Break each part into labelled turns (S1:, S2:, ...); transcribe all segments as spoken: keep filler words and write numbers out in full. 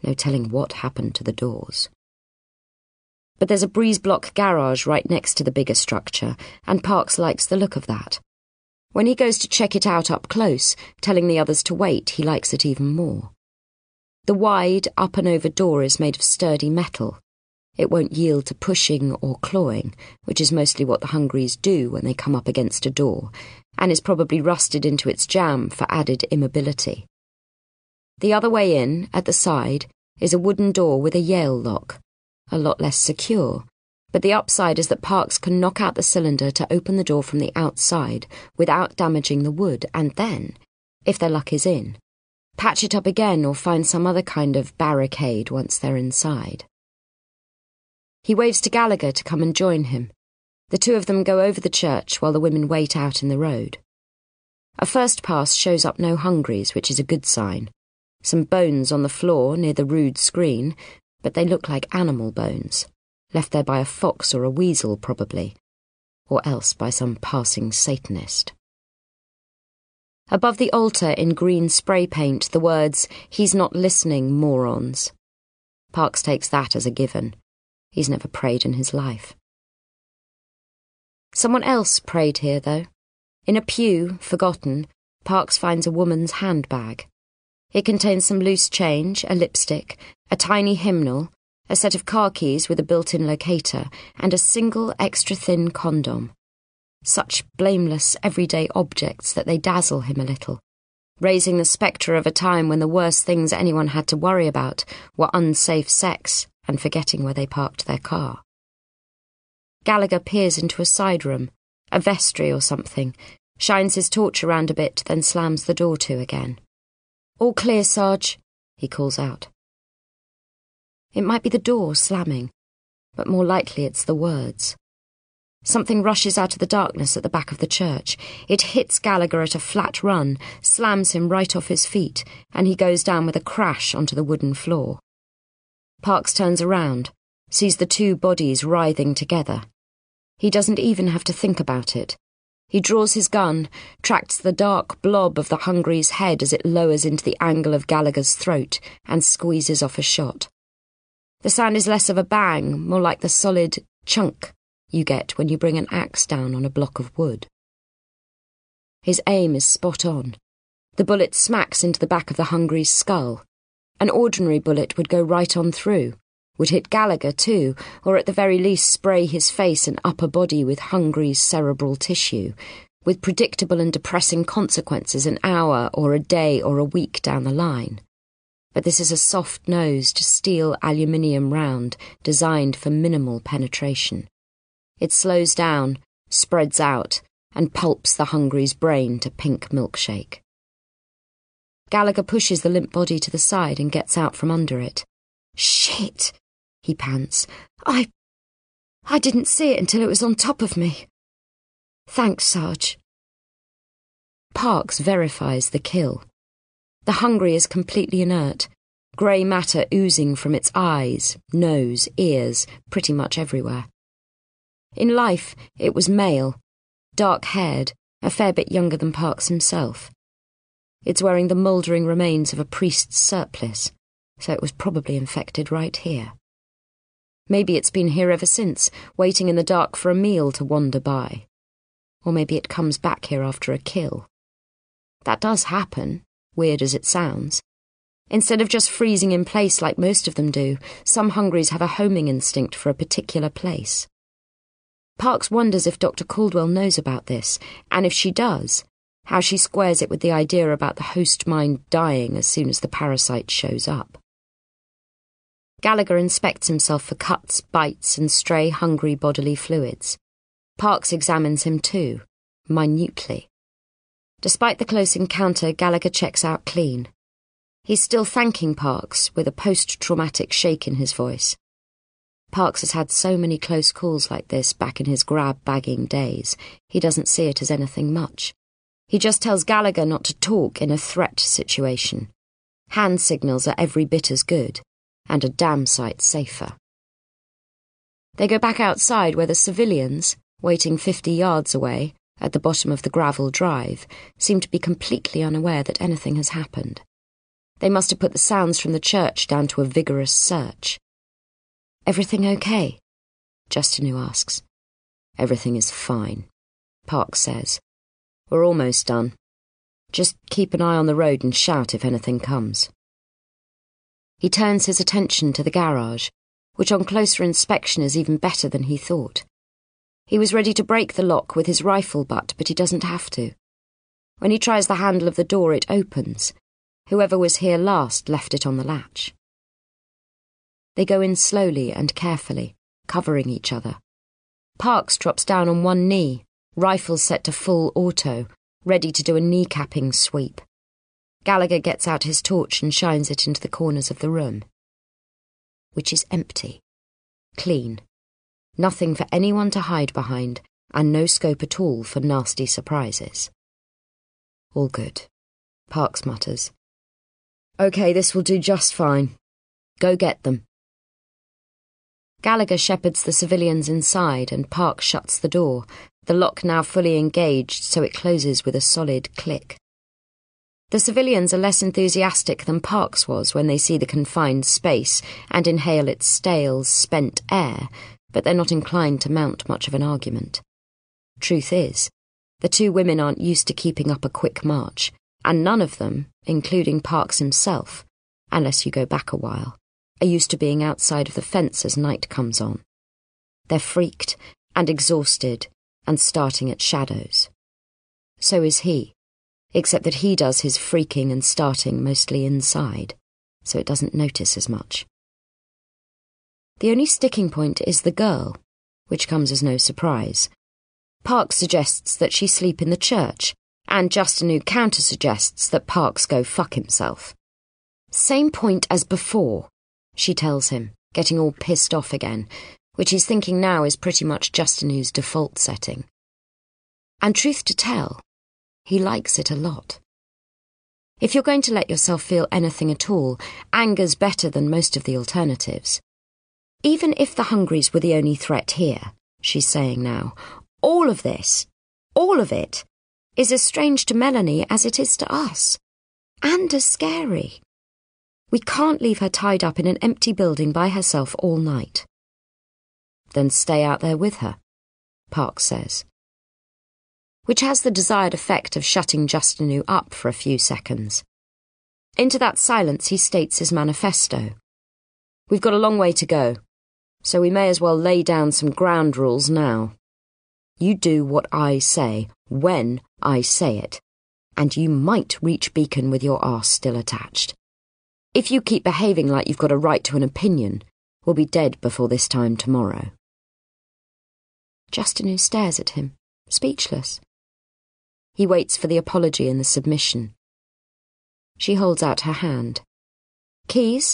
S1: No telling what happened to the doors. But there's a breeze-block garage right next to the bigger structure, and Parks likes the look of that. When he goes to check it out up close, telling the others to wait, he likes it even more. The wide, up-and-over door is made of sturdy metal. It won't yield to pushing or clawing, which is mostly what the Hungries do when they come up against a door, and is probably rusted into its jamb for added immobility. The other way in, at the side, is a wooden door with a Yale lock, a lot less secure, but the upside is that Parks can knock out the cylinder to open the door from the outside without damaging the wood, and then, if their luck is in, patch it up again or find some other kind of barricade once they're inside. He waves to Gallagher to come and join him. The two of them go over the church while the women wait out in the road. A first pass shows up no Hungries, which is a good sign. Some bones on the floor near the rude screen, but they look like animal bones, left there by a fox or a weasel probably, or else by some passing Satanist. Above the altar in green spray paint, the words, "He's not listening, morons." Parks takes that as a given. He's never prayed in his life. Someone else prayed here, though. In a pew, forgotten, Parks finds a woman's handbag. It contains some loose change, a lipstick, a tiny hymnal, a set of car keys with a built-in locator, and a single extra-thin condom. Such blameless, everyday objects that they dazzle him a little, raising the spectre of a time when the worst things anyone had to worry about were unsafe sex and forgetting where they parked their car. Gallagher peers into a side room, a vestry or something, shines his torch around a bit, then slams the door to again. "All clear, Sarge," he calls out. It might be the door slamming, but more likely it's the words. Something rushes out of the darkness at the back of the church. It hits Gallagher at a flat run, slams him right off his feet, and he goes down with a crash onto the wooden floor. Parks turns around, sees the two bodies writhing together. He doesn't even have to think about it. He draws his gun, tracks the dark blob of the Hungry's head as it lowers into the angle of Gallagher's throat, and squeezes off a shot. The sound is less of a bang, more like the solid chunk you get when you bring an axe down on a block of wood. His aim is spot on. The bullet smacks into the back of the Hungry's skull. An ordinary bullet would go right on through, would hit Gallagher too, or at the very least spray his face and upper body with Hungry's cerebral tissue, with predictable and depressing consequences an hour or a day or a week down the line. But this is a soft-nosed steel aluminium round designed for minimal penetration. It slows down, spreads out, and pulps the Hungry's brain to pink milkshake. Gallagher pushes the limp body to the side and gets out from under it. "Shit!" he pants. I... I didn't see it until it was on top of me. "Thanks, Sarge." Parks verifies the kill. The Hungry is completely inert, grey matter oozing from its eyes, nose, ears, pretty much everywhere. In life, it was male, dark-haired, a fair bit younger than Parks himself. It's wearing the mouldering remains of a priest's surplice, so it was probably infected right here. Maybe it's been here ever since, waiting in the dark for a meal to wander by. Or maybe it comes back here after a kill. That does happen, weird as it sounds. Instead of just freezing in place like most of them do, some Hungries have a homing instinct for a particular place. Parks wonders if Doctor Caldwell knows about this, and if she does, how she squares it with the idea about the host mind dying as soon as the parasite shows up. Gallagher inspects himself for cuts, bites, and stray Hungry bodily fluids. Parks examines him too, minutely. Despite the close encounter, Gallagher checks out clean. He's still thanking Parks, with a post-traumatic shake in his voice. Parks has had so many close calls like this back in his grab-bagging days, he doesn't see it as anything much. He just tells Gallagher not to talk in a threat situation. Hand signals are every bit as good, and a damn sight safer. They go back outside where the civilians, waiting fifty yards away, at the bottom of the gravel drive, seem to be completely unaware that anything has happened. They must have put the sounds from the church down to a vigorous search. "Everything okay?" Justinu asks. "Everything is fine," Parks says. "We're almost done. Just keep an eye on the road and shout if anything comes." He turns his attention to the garage, which on closer inspection is even better than he thought. He was ready to break the lock with his rifle butt, but he doesn't have to. When he tries the handle of the door, it opens. Whoever was here last left it on the latch. They go in slowly and carefully, covering each other. Parks drops down on one knee, rifle set to full auto, ready to do a kneecapping sweep. Gallagher gets out his torch and shines it into the corners of the room, which is empty, clean, nothing for anyone to hide behind, and no scope at all for nasty surprises. "All good," Parks mutters. "OK, this will do just fine. Go get them." Gallagher shepherds the civilians inside and Parks shuts the door, the lock now fully engaged so it closes with a solid click. The civilians are less enthusiastic than Parks was when they see the confined space and inhale its stale, spent air, but they're not inclined to mount much of an argument. Truth is, the two women aren't used to keeping up a quick march, and none of them, including Parks himself, unless you go back a while, are used to being outside of the fence as night comes on. They're freaked and exhausted and starting at shadows. So is he, except that he does his freaking and starting mostly inside, so it doesn't notice as much. The only sticking point is the girl, which comes as no surprise. Parks suggests that she sleep in the church, and Justinu counter-suggests that Parks go fuck himself. "Same point as before," she tells him, getting all pissed off again, which he's thinking now is pretty much Justinu's default setting. And truth to tell, he likes it a lot. If you're going to let yourself feel anything at all, anger's better than most of the alternatives. Even if the Hungries were the only threat here, she's saying now, all of this, all of it, is as strange to Melanie as it is to us. And as scary. We can't leave her tied up in an empty building by herself all night. "Then stay out there with her," Parks says. Which has the desired effect of shutting Justinu up for a few seconds. Into that silence he states his manifesto. "We've got a long way to go, so we may as well lay down some ground rules now. You do what I say, when I say it, and you might reach Beacon with your arse still attached. If you keep behaving like you've got a right to an opinion, we'll be dead before this time tomorrow." Justinu stares at him, speechless. He waits for the apology and the submission. She holds out her hand. "Keys?"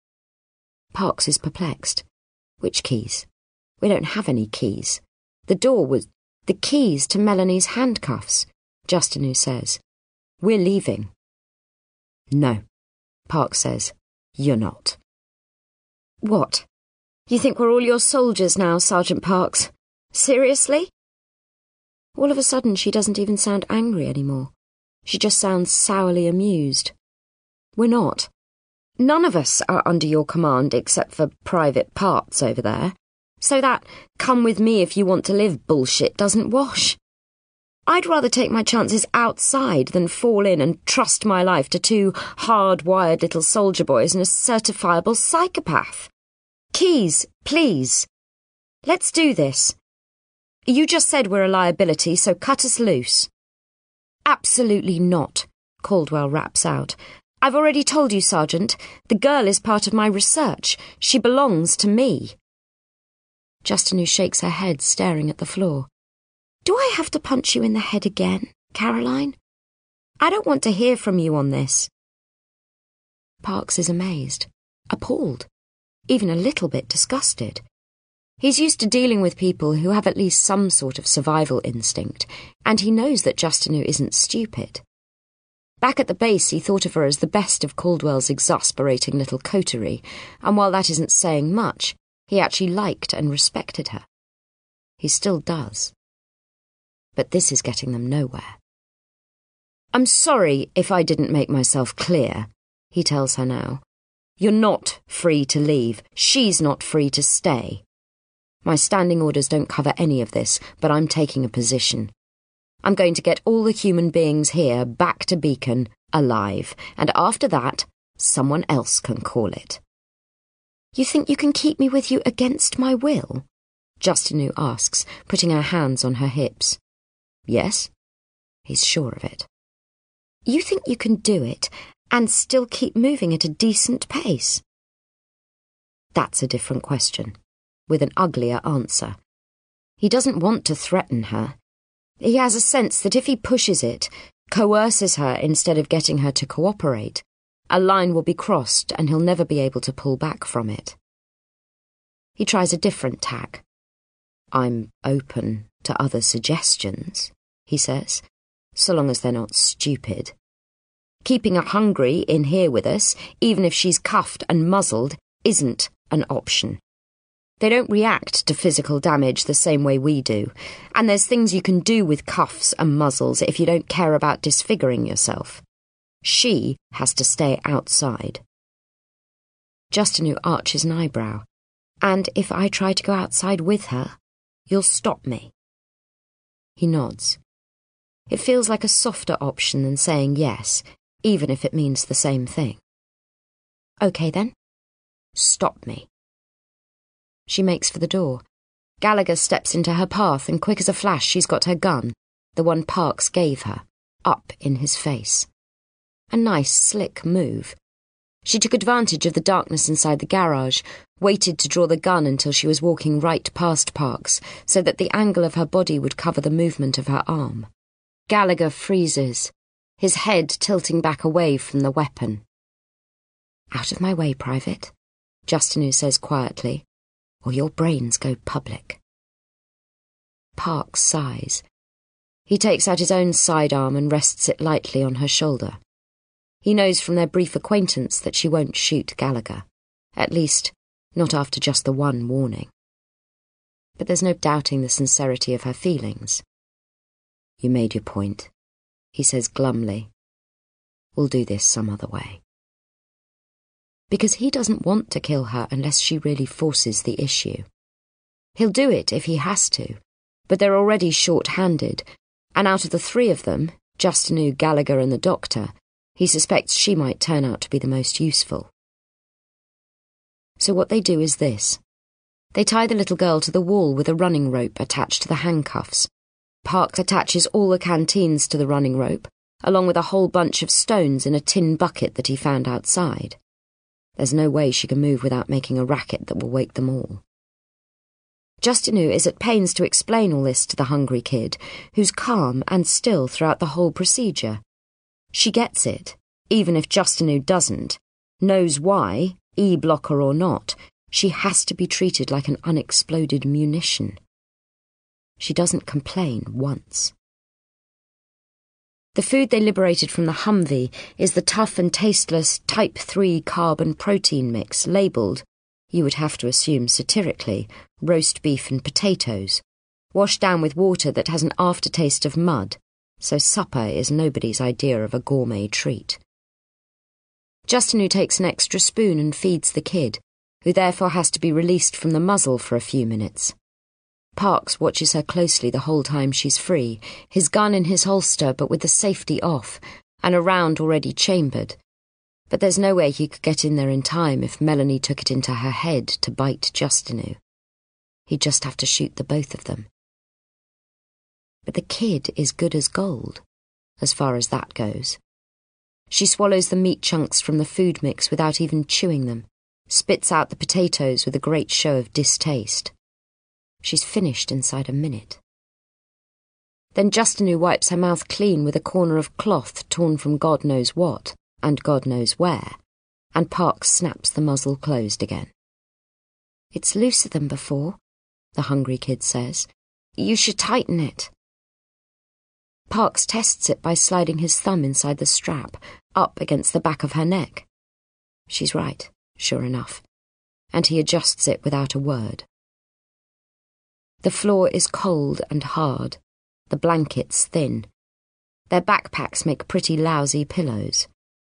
S1: Parks is perplexed. "Which keys? We don't have any keys. The door was... The keys to Melanie's handcuffs," Justinu says. "We're leaving." "No," Parks says. "You're not." "What? You think we're all your soldiers now, Sergeant Parks? Seriously?" All of a sudden she doesn't even sound angry anymore. She just sounds sourly amused. "We're not. None of us are under your command except for Private Parts over there. So that come with me if you want to live bullshit doesn't wash. I'd rather take my chances outside than fall in and trust my life to two hard-wired little soldier boys and a certifiable psychopath. Keys, please. Let's do this. You just said we're a liability, so cut us loose." "Absolutely not," Caldwell raps out. "I've already told you, Sergeant. The girl is part of my research. She belongs to me." Justinu shakes her head, staring at the floor. "Do I have to punch you in the head again, Caroline? I don't want to hear from you on this." Parks is amazed, appalled, even a little bit disgusted. He's used to dealing with people who have at least some sort of survival instinct, and he knows that Justinu isn't stupid. Back at the base, he thought of her as the best of Caldwell's exasperating little coterie, and while that isn't saying much, he actually liked and respected her. He still does. But this is getting them nowhere. "I'm sorry if I didn't make myself clear," he tells her now. You're not free to leave. She's not free to stay. My standing orders don't cover any of this, but I'm taking a position. I'm going to get all the human beings here back to Beacon alive, and after that, someone else can call it. You think you can keep me with you against my will? Justinu asks, putting her hands on her hips. Yes, he's sure of it. You think you can do it and still keep moving at a decent pace? That's a different question, with an uglier answer. He doesn't want to threaten her. He has a sense that if he pushes it, coerces her instead of getting her to cooperate, a line will be crossed and he'll never be able to pull back from it. He tries a different tack. I'm open to other suggestions, he says, so long as they're not stupid. Keeping her hungry in here with us, even if she's cuffed and muzzled, isn't an option. They don't react to physical damage the same way we do, and there's things you can do with cuffs and muzzles if you don't care about disfiguring yourself. She has to stay outside. Justinu arches an eyebrow. And if I try to go outside with her, you'll stop me. He nods. It feels like a softer option than saying yes, even if it means the same thing. Okay then. Stop me. She makes for the door. Gallagher steps into her path, and quick as a flash she's got her gun, the one Parks gave her, up in his face. A nice, slick move. She took advantage of the darkness inside the garage, waited to draw the gun until she was walking right past Parks, so that the angle of her body would cover the movement of her arm. Gallagher freezes, his head tilting back away from the weapon. Out of my way, Private, Justinu says quietly, or your brains go public. Parks sighs. He takes out his own sidearm and rests it lightly on her shoulder. He knows from their brief acquaintance that she won't shoot Gallagher. At least, not after just the one warning. But there's no doubting the sincerity of her feelings. You made your point, he says glumly. We'll do this some other way. Because he doesn't want to kill her unless she really forces the issue. He'll do it if he has to, but they're already short-handed, and out of the three of them, Justinu, Gallagher and the doctor, he suspects she might turn out to be the most useful. So what they do is this. They tie the little girl to the wall with a running rope attached to the handcuffs. Parks attaches all the canteens to the running rope, along with a whole bunch of stones in a tin bucket that he found outside. There's no way she can move without making a racket that will wake them all. Justinu is at pains to explain all this to the hungry kid, who's calm and still throughout the whole procedure. She gets it, even if Justinu doesn't, knows why, E-blocker or not, she has to be treated like an unexploded munition. She doesn't complain once. The food they liberated from the Humvee is the tough and tasteless Type three carb and protein mix labelled, you would have to assume satirically, roast beef and potatoes, washed down with water that has an aftertaste of mud, so supper is nobody's idea of a gourmet treat. Justinu takes an extra spoon and feeds the kid, who therefore has to be released from the muzzle for a few minutes. Parks watches her closely the whole time she's free, his gun in his holster but with the safety off, and a round already chambered. But there's no way he could get in there in time if Melanie took it into her head to bite Justinu. He'd just have to shoot the both of them. But the kid is good as gold, as far as that goes. She swallows the meat chunks from the food mix without even chewing them, spits out the potatoes with a great show of distaste. She's finished inside a minute. Then Justinu wipes her mouth clean with a corner of cloth torn from God knows what, and God knows where, and Parks snaps the muzzle closed again. It's looser than before, the hungry kid says. You should tighten it. Parks tests it by sliding his thumb inside the strap, up against the back of her neck. She's right, sure enough, and he adjusts it without a word. The floor is cold and hard, the blankets thin. Their backpacks make pretty lousy pillows.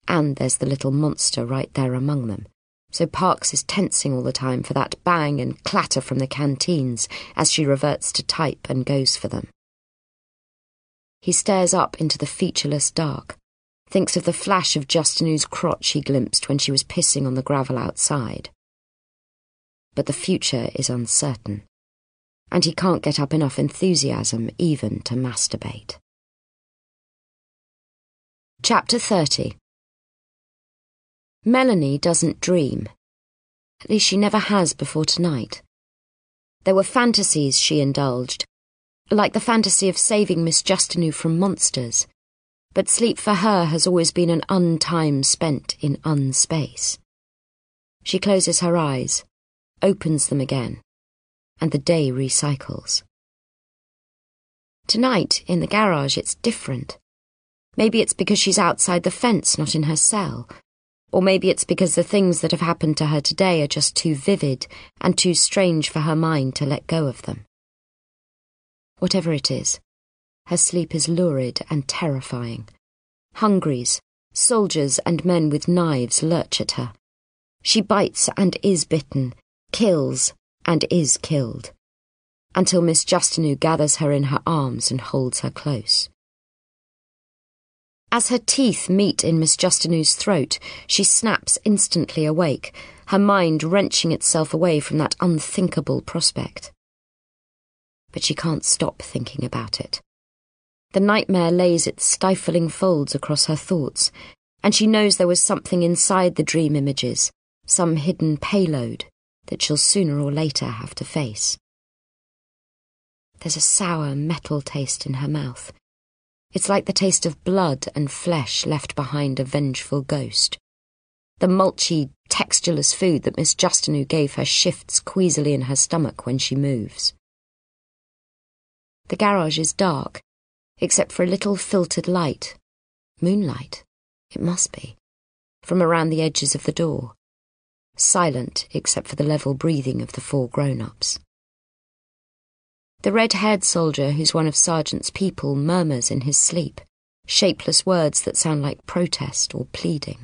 S1: And there's the little monster right there among them, so Parks is tensing all the time for that bang and clatter from the canteens as she reverts to type and goes for them. He stares up into the featureless dark, thinks of the flash of Justinu's crotch he glimpsed when she was pissing on the gravel outside. But the future is uncertain, and he can't get up enough enthusiasm even to masturbate. Chapter thirty. Melanie doesn't dream. At least she never has before tonight. There were fantasies she indulged, like the fantasy of saving Miss Justinu from monsters, but sleep for her has always been an untime spent in unspace. She closes her eyes, opens them again, and the day recycles. Tonight, in the garage, it's different. Maybe it's because she's outside the fence, not in her cell. Or maybe it's because the things that have happened to her today are just too vivid and too strange for her mind to let go of them. Whatever it is, her sleep is lurid and terrifying. Hungries, soldiers and men with knives lurch at her. She bites and is bitten, kills and is killed, until Miss Justinu gathers her in her arms and holds her close. As her teeth meet in Miss Justinu's throat, she snaps instantly awake, her mind wrenching itself away from that unthinkable prospect. But she can't stop thinking about it. The nightmare lays its stifling folds across her thoughts, and she knows there was something inside the dream images, some hidden payload that she'll sooner or later have to face. There's a sour metal taste in her mouth. It's like the taste of blood and flesh left behind a vengeful ghost. The mulchy, textureless food that Miss Justinu gave her shifts queasily in her stomach when she moves. The garage is dark, except for a little filtered light. Moonlight, it must be, from around the edges of the door. Silent except for the level breathing of the four grown-ups. The red-haired soldier who's one of Sergeant's people murmurs in his sleep, shapeless words that sound like protest or pleading.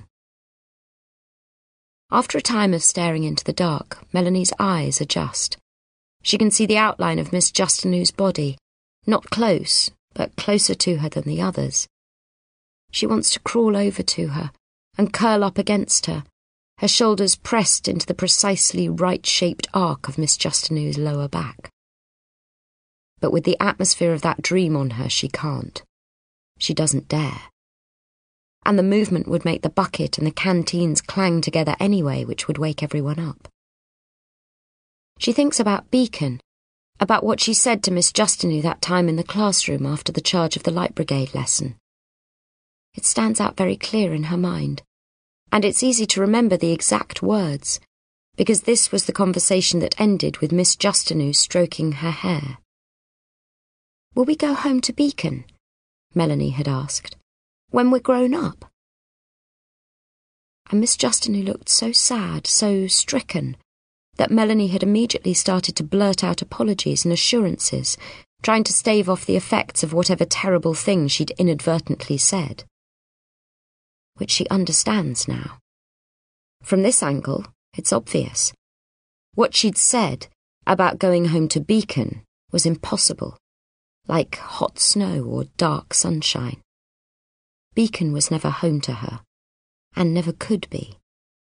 S1: After a time of staring into the dark, Melanie's eyes adjust. She can see the outline of Miss Justinu's body, not close, but closer to her than the others. She wants to crawl over to her and curl up against her, her shoulders pressed into the precisely right-shaped arc of Miss Justinu's lower back. But with the atmosphere of that dream on her, she can't. She doesn't dare. And the movement would make the bucket and the canteens clang together anyway, which would wake everyone up. She thinks about Beacon, about what she said to Miss Justinu that time in the classroom after the charge of the Light Brigade lesson. It stands out very clear in her mind, and it's easy to remember the exact words, because this was the conversation that ended with Miss Justinu stroking her hair. "Will we go home to Beacon?" Melanie had asked. "When we're grown up?" And Miss Justinu looked so sad, so stricken, that Melanie had immediately started to blurt out apologies and assurances, trying to stave off the effects of whatever terrible thing she'd inadvertently said. Which she understands now. From this angle, it's obvious. What she'd said about going home to Beacon was impossible. Like hot snow or dark sunshine. Beacon was never home to her, and never could be.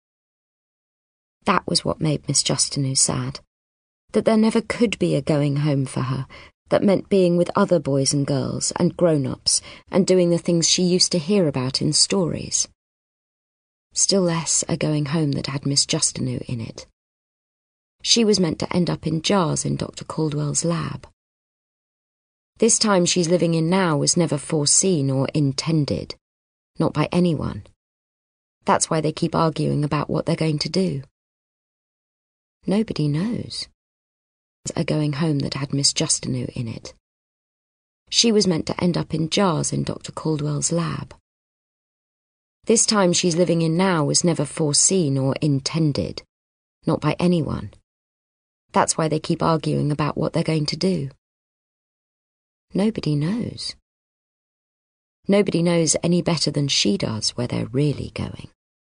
S1: That was what made Miss Justinu sad, that there never could be a going home for her, that meant being with other boys and girls and grown-ups and doing the things she used to hear about in stories. Still less a going home that had Miss Justinu in it. She was meant to end up in jars in Doctor Caldwell's lab. This time she's living in now was never foreseen or intended, not by anyone. That's why they keep arguing about what they're going to do. Nobody knows. A going home that had Miss Justinu in it. She was meant to end up in jars in Doctor Caldwell's lab. This time she's living in now was never foreseen or intended, not by anyone. That's why they keep arguing about what they're going to do. Nobody knows. Nobody knows any better than she does where they're really going.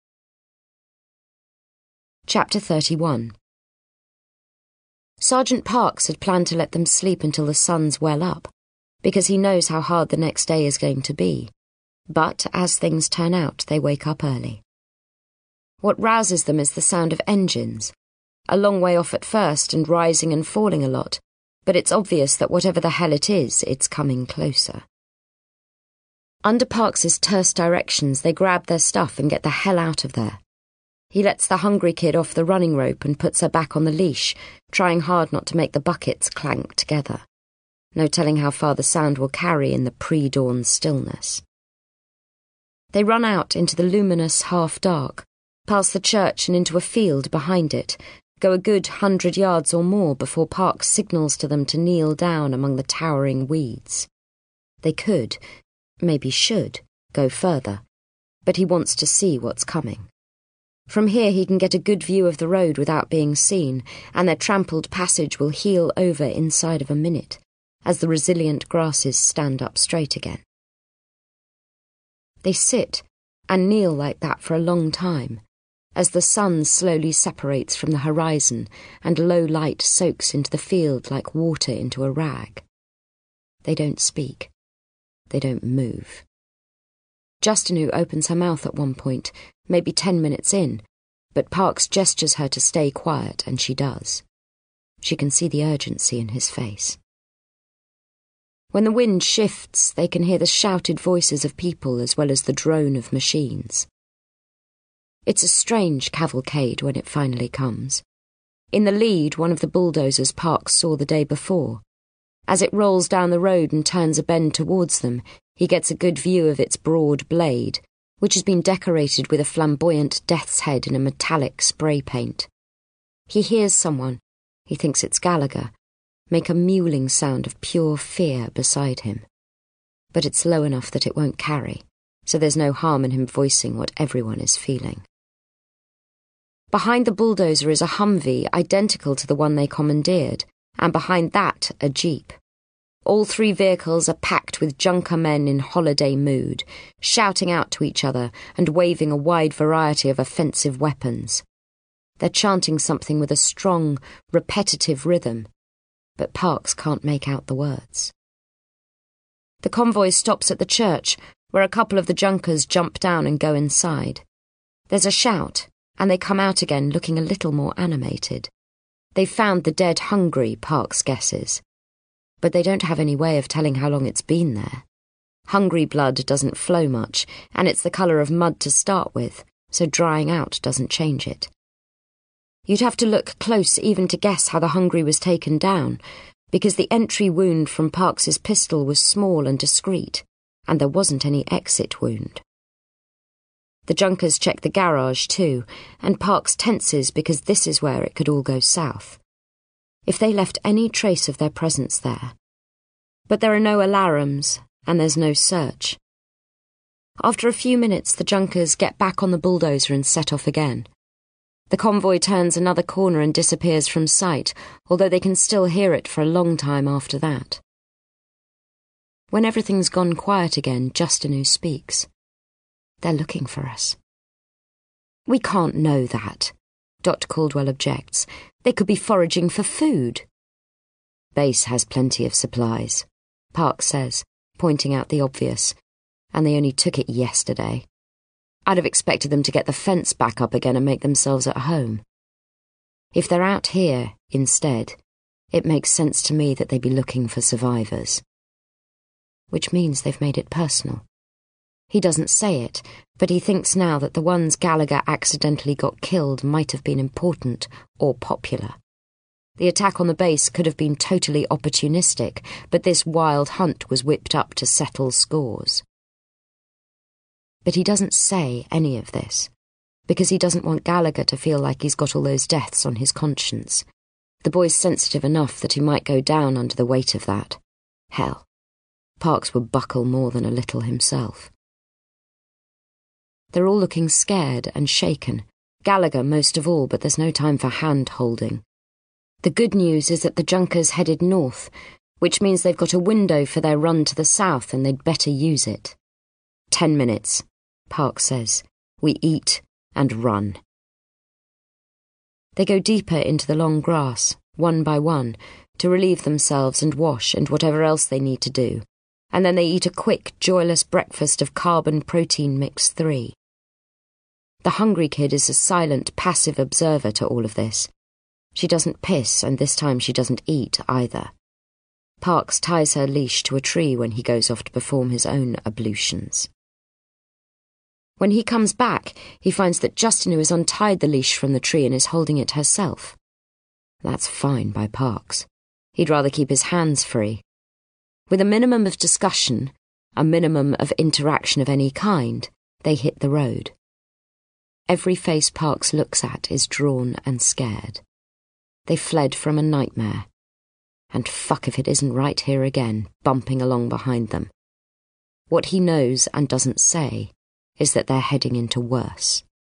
S1: Chapter thirty-one. Sergeant Parks had planned to let them sleep until the sun's well up, because he knows how hard the next day is going to be. But, as things turn out, they wake up early. What rouses them is the sound of engines, a long way off at first and rising and falling a lot, but it's obvious that whatever the hell it is, it's coming closer. Under Parks's terse directions, they grab their stuff and get the hell out of there. He lets the hungry kid off the running rope and puts her back on the leash, trying hard not to make the buckets clank together. No telling how far the sound will carry in the pre-dawn stillness. They run out into the luminous half-dark, past the church and into a field behind it, go a good hundred yards or more before Parks signals to them to kneel down among the towering weeds. They could, maybe should, go further, but he wants to see what's coming. From here he can get a good view of the road without being seen, and their trampled passage will heel over inside of a minute, as the resilient grasses stand up straight again. They sit and kneel like that for a long time, as the sun slowly separates from the horizon and low light soaks into the field like water into a rag. They don't speak. They don't move. Justinu opens her mouth at one point, maybe ten minutes in, but Parks gestures her to stay quiet, and she does. She can see the urgency in his face. When the wind shifts, they can hear the shouted voices of people as well as the drone of machines. It's a strange cavalcade when it finally comes. In the lead, one of the bulldozers Parks saw the day before. As it rolls down the road and turns a bend towards them, he gets a good view of its broad blade, which has been decorated with a flamboyant death's head in a metallic spray paint. He hears someone, he thinks it's Gallagher, make a mewling sound of pure fear beside him. But it's low enough that it won't carry, so there's no harm in him voicing what everyone is feeling. Behind the bulldozer is a Humvee identical to the one they commandeered, and behind that a Jeep. All three vehicles are packed with junker men in holiday mood, shouting out to each other and waving a wide variety of offensive weapons. They're chanting something with a strong, repetitive rhythm, but Parks can't make out the words. The convoy stops at the church, where a couple of the junkers jump down and go inside. There's a shout, and they come out again looking a little more animated. They've found the dead hungry, Parks guesses. But they don't have any way of telling how long it's been there. Hungry blood doesn't flow much, and it's the colour of mud to start with, so drying out doesn't change it. You'd have to look close even to guess how the hungry was taken down, because the entry wound from Parks's pistol was small and discreet, and there wasn't any exit wound. The junkers check the garage too, and Parks tenses because this is where it could all go south. If they left any trace of their presence there. But there are no alarums, and there's no search. After a few minutes, the junkers get back on the bulldozer and set off again. The convoy turns another corner and disappears from sight, although they can still hear it for a long time after that. When everything's gone quiet again, Justinu speaks. They're looking for us. We can't know that, Doctor Caldwell objects. They could be foraging for food. Base has plenty of supplies, Parks says, pointing out the obvious, and they only took it yesterday. I'd have expected them to get the fence back up again and make themselves at home. If they're out here, instead, it makes sense to me that they'd be looking for survivors. Which means they've made it personal. He doesn't say it, but he thinks now that the ones Gallagher accidentally got killed might have been important or popular. The attack on the base could have been totally opportunistic, but this wild hunt was whipped up to settle scores. But he doesn't say any of this, because he doesn't want Gallagher to feel like he's got all those deaths on his conscience. The boy's sensitive enough that he might go down under the weight of that. Hell, Parks would buckle more than a little himself. They're all looking scared and shaken, Gallagher most of all, but there's no time for hand-holding. The good news is that the junkers headed north, which means they've got a window for their run to the south and they'd better use it. Ten minutes, Parks says. We eat and run. They go deeper into the long grass, one by one, to relieve themselves and wash and whatever else they need to do, and then they eat a quick, joyless breakfast of carbon-protein mix three. The hungry kid is a silent, passive observer to all of this. She doesn't piss, and this time she doesn't eat either. Parks ties her leash to a tree when he goes off to perform his own ablutions. When he comes back, he finds that Justinu has untied the leash from the tree and is holding it herself. That's fine by Parks. He'd rather keep his hands free. With a minimum of discussion, a minimum of interaction of any kind, they hit the road. Every face Parks looks at is drawn and scared. They fled from a nightmare. And fuck if it isn't right here again, bumping along behind them. What he knows and doesn't say is that they're heading into worse.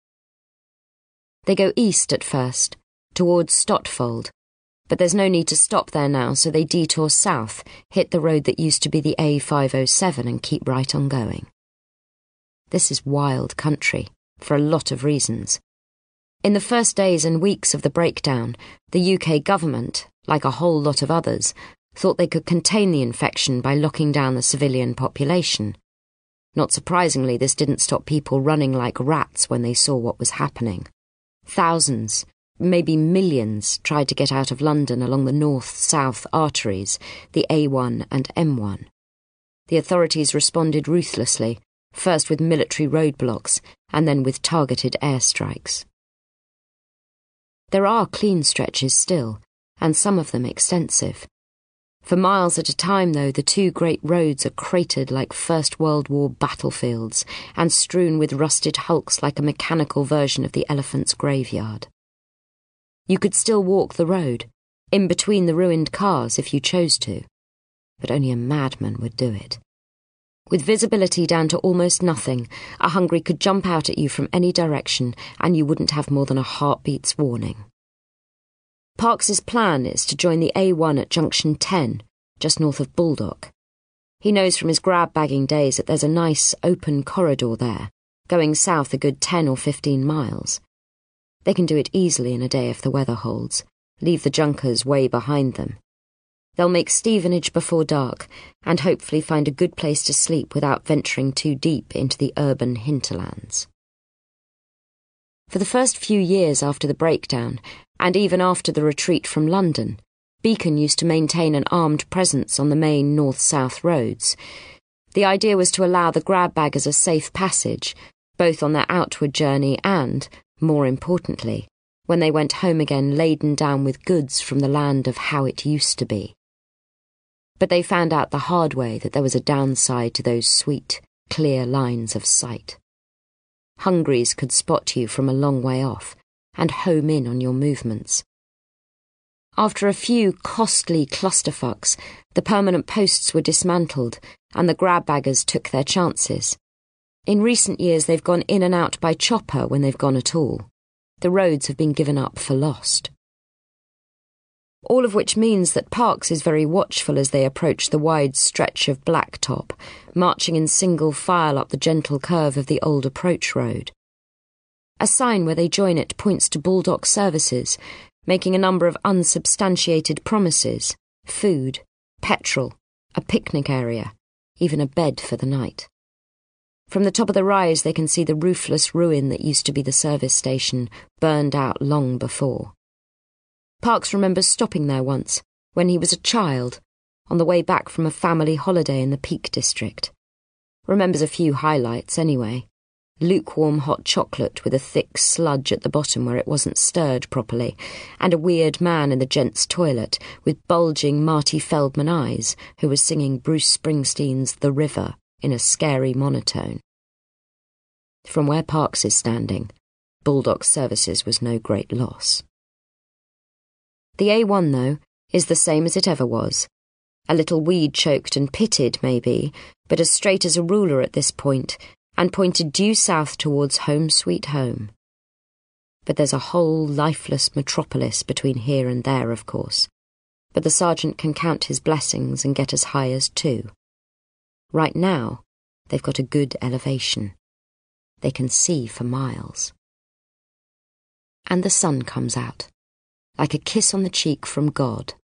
S1: They go east at first, towards Stotfold, but there's no need to stop there now, so they detour south, hit the road that used to be the A five oh seven and keep right on going. This is wild country, for a lot of reasons. In the first days and weeks of the breakdown, the U K government, like a whole lot of others, thought they could contain the infection by locking down the civilian population. Not surprisingly, this didn't stop people running like rats when they saw what was happening. Thousands, maybe millions, tried to get out of London along the north-south arteries, the A one and M one. The authorities responded ruthlessly, first with military roadblocks and then with targeted airstrikes. There are clean stretches still, and some of them extensive. For miles at a time, though, the two great roads are cratered like First World War battlefields and strewn with rusted hulks like a mechanical version of the elephant's graveyard. You could still walk the road, in between the ruined cars if you chose to, but only a madman would do it. With visibility down to almost nothing, a hungry could jump out at you from any direction and you wouldn't have more than a heartbeat's warning. Parks's plan is to join the A one at Junction ten, just north of Baldock. He knows from his grab-bagging days that there's a nice, open corridor there, going south a good ten or fifteen miles. They can do it easily in a day if the weather holds, leave the junkers way behind them. They'll make Stevenage before dark, and hopefully find a good place to sleep without venturing too deep into the urban hinterlands. For the first few years after the breakdown, and even after the retreat from London, Beacon used to maintain an armed presence on the main north-south roads. The idea was to allow the grab-baggers a safe passage, both on their outward journey and, more importantly, when they went home again laden down with goods from the land of how it used to be. But they found out the hard way that there was a downside to those sweet, clear lines of sight. Hungries could spot you from a long way off, and home in on your movements. After a few costly clusterfucks, the permanent posts were dismantled, and the grab-baggers took their chances. In recent years they've gone in and out by chopper when they've gone at all. The roads have been given up for lost. All of which means that Parks is very watchful as they approach the wide stretch of blacktop, marching in single file up the gentle curve of the old approach road. A sign where they join it points to Baldock services, making a number of unsubstantiated promises, food, petrol, a picnic area, even a bed for the night. From the top of the rise they can see the roofless ruin that used to be the service station, burned out long before. Parks remembers stopping there once, when he was a child, on the way back from a family holiday in the Peak District. Remembers a few highlights anyway. Lukewarm hot chocolate with a thick sludge at the bottom where it wasn't stirred properly, and a weird man in the gents' toilet with bulging Marty Feldman eyes who was singing Bruce Springsteen's The River in a scary monotone. From where Parks is standing, Baldock Services was no great loss. The A one, though, is the same as it ever was. A little weed-choked and pitted, maybe, but as straight as a ruler at this point, and pointed due south towards home sweet home. But there's a whole lifeless metropolis between here and there, of course. But the sergeant can count his blessings and get as high as two. Right now, They've got a good elevation. They can see for miles. And the sun comes out, like a kiss on the cheek from God.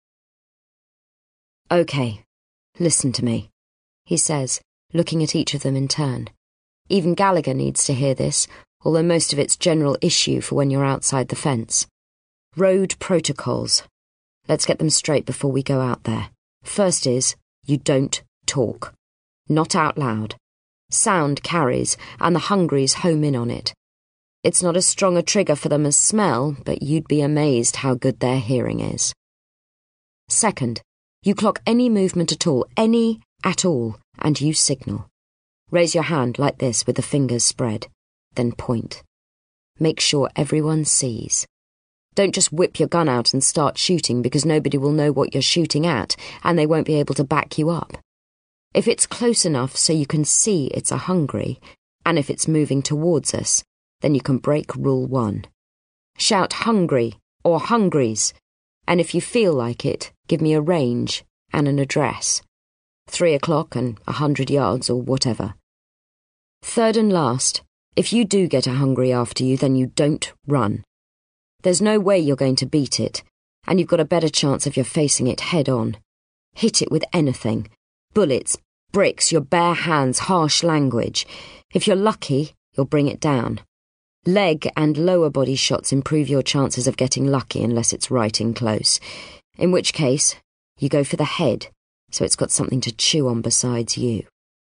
S1: "Okay, listen to me," he says, looking at each of them in turn. Even Gallagher needs to hear this, although most of it's general issue for when you're outside the fence. Road protocols. Let's get them straight before we go out there. First is, you don't talk. Not out loud. Sound carries, and the hungries home in on it. It's not as strong a trigger for them as smell, but you'd be amazed how good their hearing is. Second, you clock any movement at all, any at all, and you signal. Raise your hand like this with the fingers spread, then point. Make sure everyone sees. Don't just whip your gun out and start shooting because nobody will know what you're shooting at and they won't be able to back you up. If it's close enough so you can see it's a hungry, and if it's moving towards us, then you can break rule one. Shout hungry or hungries, and if you feel like it, give me a range and an address. Three o'clock and a hundred yards or whatever. Third and last, if you do get a hungry after you, then you don't run. There's no way you're going to beat it, and you've got a better chance if you're facing it head on. Hit it with anything. Bullets, bricks, your bare hands, harsh language. If you're lucky, you'll bring it down. Leg and lower body shots improve your chances of getting lucky unless it's right in close, in which case, you go for the head, so it's got something to chew on besides you.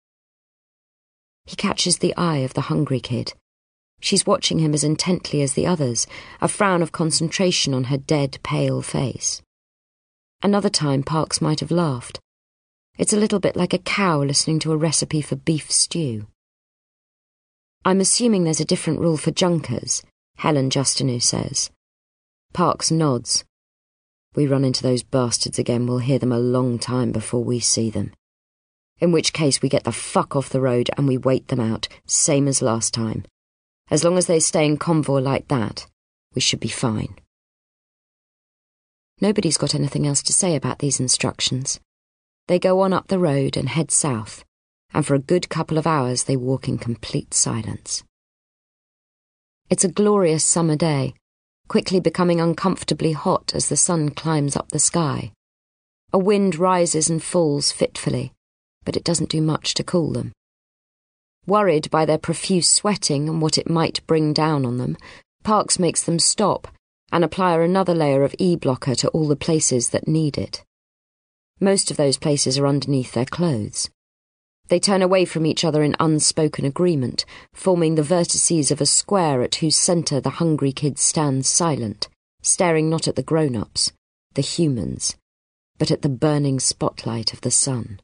S1: He catches the eye of the hungry kid. She's watching him as intently as the others, a frown of concentration on her dead, pale face. Another time Parks might have laughed. It's a little bit like a cow listening to a recipe for beef stew. "I'm assuming there's a different rule for junkers," Helen Justineau says. Parks nods. "We run into those bastards again, we'll hear them a long time before we see them. In which case we get the fuck off the road and we wait them out, same as last time. As long as they stay in convoy like that, we should be fine." Nobody's got anything else to say about these instructions. They go on up the road and head south, and for a good couple of hours they walk in complete silence. It's a glorious summer day, quickly becoming uncomfortably hot as the sun climbs up the sky. A wind rises and falls fitfully, but it doesn't do much to cool them. Worried by their profuse sweating and what it might bring down on them, Parks makes them stop and apply another layer of E-blocker to all the places that need it. Most of those places are underneath their clothes. They turn away from each other in unspoken agreement, forming the vertices of a square at whose centre the hungry kid stands silent, staring not at the grown-ups, the humans, but at the burning spotlight of the sun.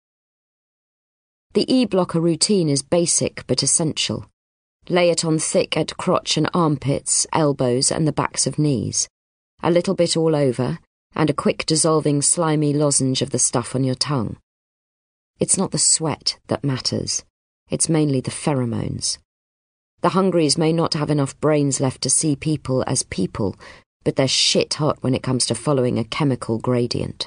S1: The E-blocker routine is basic but essential. Lay it on thick at crotch and armpits, elbows and the backs of knees. A little bit all over, and a quick dissolving slimy lozenge of the stuff on your tongue. It's not the sweat that matters. It's mainly the pheromones. The hungries may not have enough brains left to see people as people, but they're shit hot when it comes to following a chemical gradient.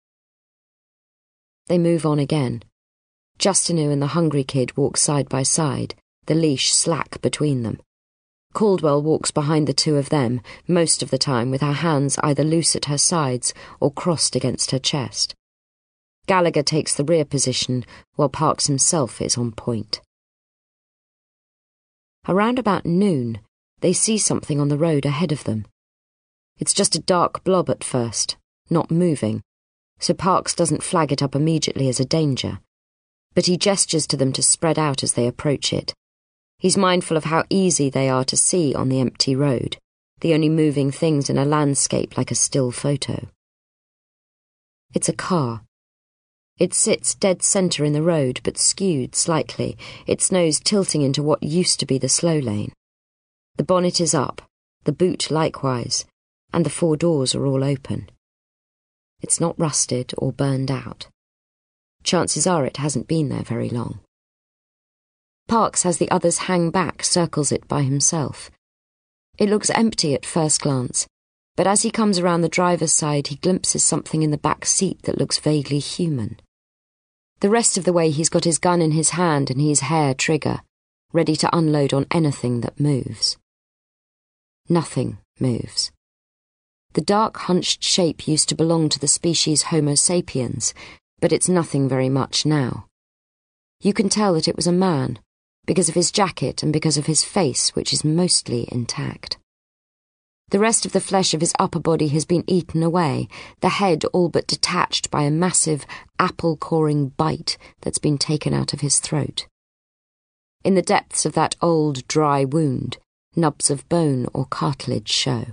S1: They move on again. Justineau and the hungry kid walk side by side, the leash slack between them. Caldwell walks behind the two of them, most of the time with her hands either loose at her sides or crossed against her chest. Gallagher takes the rear position, while Parks himself is on point. Around about noon, they see something on the road ahead of them. It's just a dark blob at first, not moving, so Parks doesn't flag it up immediately as a danger, but he gestures to them to spread out as they approach it. He's mindful of how easy they are to see on the empty road, the only moving things in a landscape like a still photo. It's a car. It sits dead centre in the road, but skewed slightly, its nose tilting into what used to be the slow lane. The bonnet is up, the boot likewise, and the four doors are all open. It's not rusted or burned out. Chances are it hasn't been there very long. Parks has the others hang back, circles it by himself. It looks empty at first glance, but as he comes around the driver's side he glimpses something in the back seat that looks vaguely human. The rest of the way he's got his gun in his hand and his hair trigger, ready to unload on anything that moves. Nothing moves. The dark hunched shape used to belong to the species Homo sapiens, but it's nothing very much now. You can tell that it was a man, because of his jacket and because of his face, which is mostly intact. The rest of the flesh of his upper body has been eaten away, the head all but detached by a massive, apple-coring bite that's been taken out of his throat. In the depths of that old, dry wound, nubs of bone or cartilage show.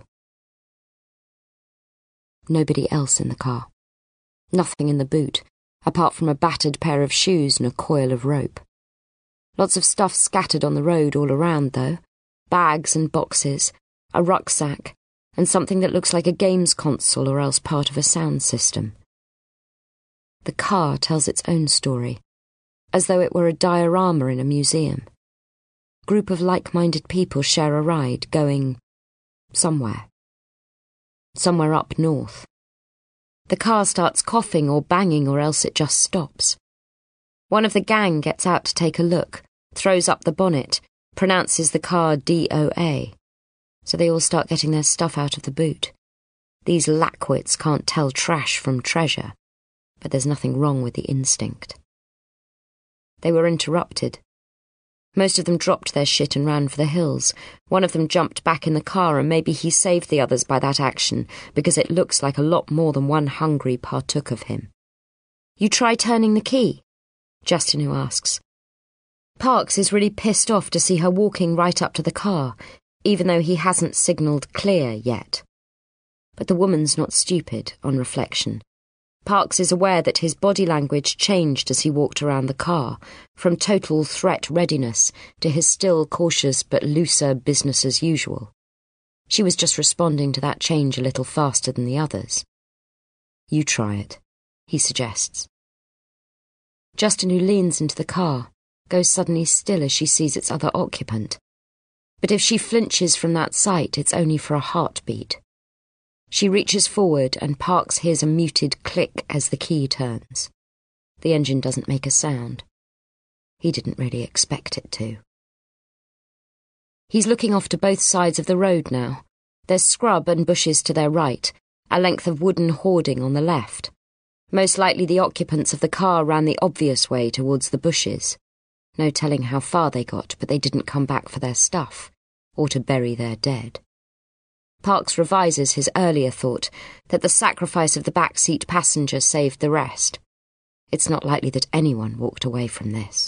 S1: Nobody else in the car. Nothing in the boot, apart from a battered pair of shoes and a coil of rope. Lots of stuff scattered on the road all around, though. Bags and boxes, a rucksack, and something that looks like a games console or else part of a sound system. The car tells its own story, as though it were a diorama in a museum. Group of like-minded people share a ride going somewhere. Somewhere up north. The car starts coughing or banging or else it just stops. One of the gang gets out to take a look, throws up the bonnet, pronounces the car D O A. So they all start getting their stuff out of the boot. These lackwits can't tell trash from treasure, but there's nothing wrong with the instinct. They were interrupted. Most of them dropped their shit and ran for the hills. One of them jumped back in the car, and maybe he saved the others by that action, because it looks like a lot more than one hungry partook of him. "You try turning the key?" Justinu asks. Parks is really pissed off to see her walking right up to the car, even though he hasn't signalled clear yet. But the woman's not stupid, on reflection. Parks is aware that his body language changed as he walked around the car, from total threat readiness to his still cautious but looser business as usual. She was just responding to that change a little faster than the others. "You try it," he suggests. Justinu leans into the car, goes suddenly still as she sees its other occupant. But if she flinches from that sight, it's only for a heartbeat. She reaches forward and Parks hears a muted click as the key turns. The engine doesn't make a sound. He didn't really expect it to. He's looking off to both sides of the road now. There's scrub and bushes to their right, a length of wooden hoarding on the left. Most likely the occupants of the car ran the obvious way towards the bushes. No telling how far they got, but they didn't come back for their stuff, or to bury their dead. Parks revises his earlier thought that the sacrifice of the backseat passenger saved the rest. It's not likely that anyone walked away from this.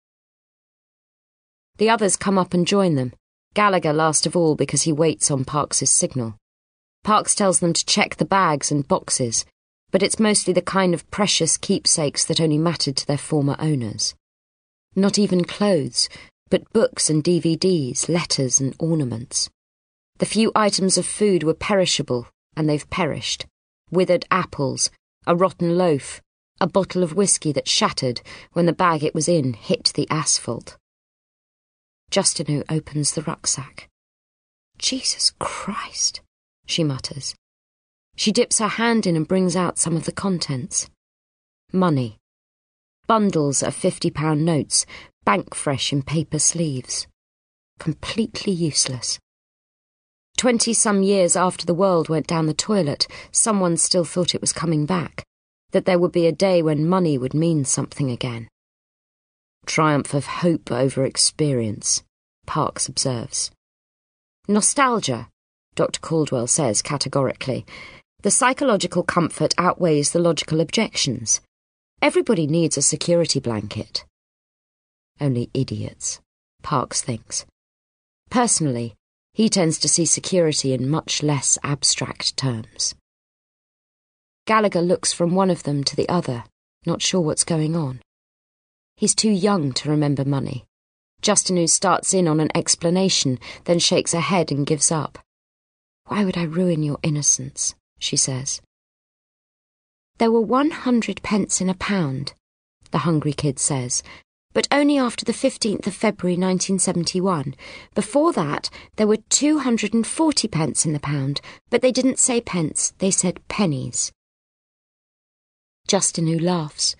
S1: The others come up and join them, Gallagher last of all because he waits on Parks's signal. Parks tells them to check the bags and boxes, but it's mostly the kind of precious keepsakes that only mattered to their former owners. Not even clothes, but books and D V Ds, letters and ornaments. The few items of food were perishable, and they've perished. Withered apples, a rotten loaf, a bottle of whiskey that shattered when the bag it was in hit the asphalt. Justinu opens the rucksack. "Jesus Christ," she mutters. She dips her hand in and brings out some of the contents. Money. Bundles of fifty-pound notes, bank-fresh in paper sleeves. Completely useless. Twenty-some years after the world went down the toilet, someone still thought it was coming back, that there would be a day when money would mean something again. Triumph of hope over experience, Parks observes. Nostalgia, Doctor Caldwell says categorically. The psychological comfort outweighs the logical objections. Everybody needs a security blanket. Only idiots, Parks thinks. Personally, he tends to see security in much less abstract terms. Gallagher looks from one of them to the other, not sure what's going on. He's too young to remember money. Justinu starts in on an explanation, then shakes her head and gives up. "Why would I ruin your innocence?" she says. "There were one hundred pence in a pound," the hungry kid says, "but only after the fifteenth of February nineteen seventy-one. Before that, there were two hundred and forty pence in the pound, but they didn't say pence, they said pennies." Justinu laughs.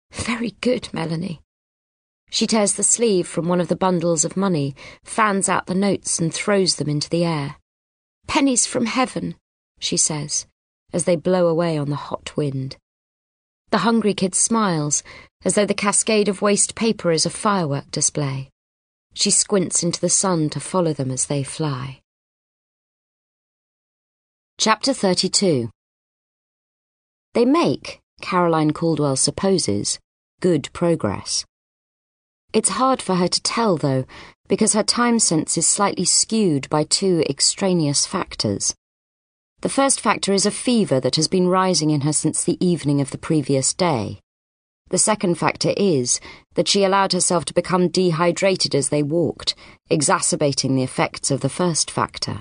S1: Very good, Melanie. She tears the sleeve from one of the bundles of money, fans out the notes and throws them into the air. Pennies from heaven, she says, as they blow away on the hot wind. The hungry kid smiles, as though the cascade of waste paper is a firework display. She squints into the sun to follow them as they fly. Chapter thirty-two. They make, Caroline Caldwell supposes, good progress. It's hard for her to tell, though, because her time sense is slightly skewed by two extraneous factors. The first factor is a fever that has been rising in her since the evening of the previous day. The second factor is that she allowed herself to become dehydrated as they walked, exacerbating the effects of the first factor.